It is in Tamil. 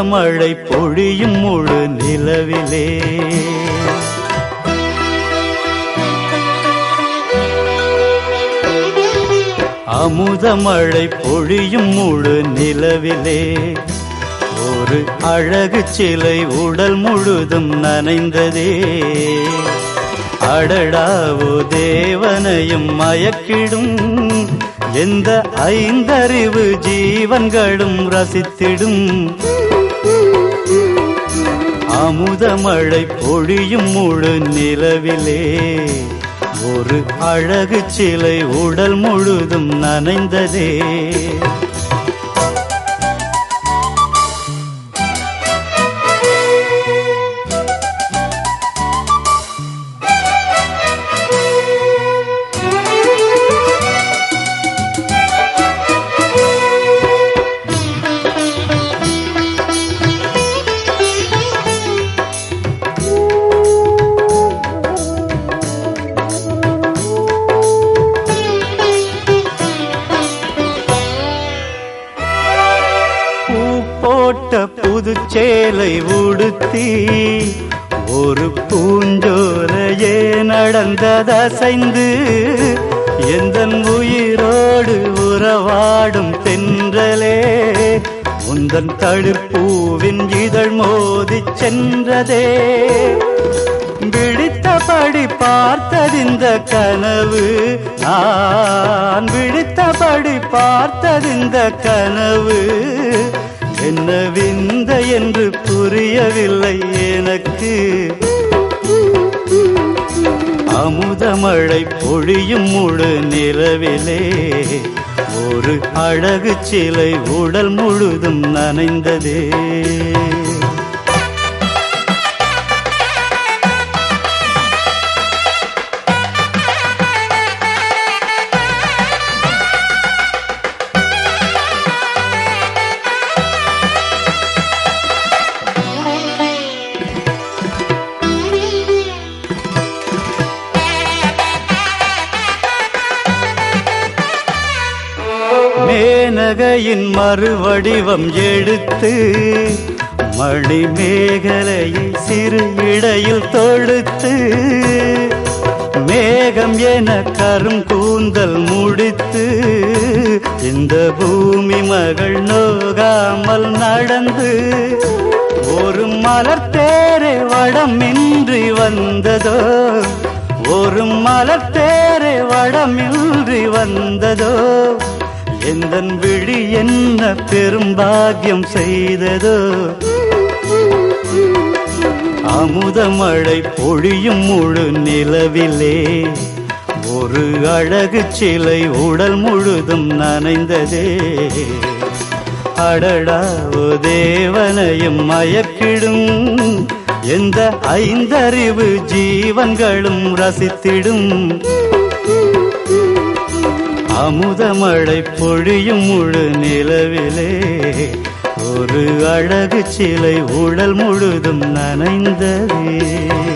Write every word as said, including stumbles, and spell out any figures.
மழை பொழியும் முழு நிலவிலே அமுத மழை பொழியும் முழு நிலவிலே ஒரு அழகு சிலை உடல் முழுதும் நனைந்ததே. அடடாவோ தேவனையும் மயக்கிடும் எந்த ஐந்தறிவு ஜீவன்களும் ரசித்திடும். அமுத மழை பொழியும் முழு நிலவிலே ஒரு அழகு சிலை உடல் முழுதும் நனைந்ததே. போட்ட புதுச்சேலை உடுத்தி ஒரு பூஞ்சோலையே நடந்ததசைந்து எந்தன் உயிரோடு உறவாடும் தென்றலே உந்தன் தளிர்ப்பூவின் இதழ் மோதிச் சென்றதே. விழித்தபடி பார்த்ததிந்த கனவு நான் விழித்தபடி பார்த்ததிந்த கனவு என்ன விந்த என்று புரியவில்லை எனக்கு. அமுத மழை பொழியும் முழு நிலவிலே ஒரு அழகு சிலை உடல் முழுதும் நனைந்ததே. மேனகையின் மறுவடிவம் எடுத்து மணி மேகலையை சிறு இடையில் தொடுத்து மேகம் என கரும் கூந்தல் முடித்து இந்த பூமி மகள் நோகாமல் நடந்து ஒரு மலர் தேரை வடமின்றி வந்ததோ ஒரு மலர் தேரை வடமின்றி வந்ததோ எந்தன் விழி என்ன பெரும் பாக்கியம் செய்ததோ. அமுத மழை பொழியும் முழு நிலவிலே ஒரு அழகு சிலை உடல் முழுதும் நனைந்ததே. அடடா ஓ தேவனையும் மயக்கிடும் எந்த ஐந்தறிவு ஜீவன்களும் ரசித்திடும். அமுத மழை பொழியும் முழு நிலவிலே ஒரு அழகு சிலை உடல் முழுதும் நனைந்ததே.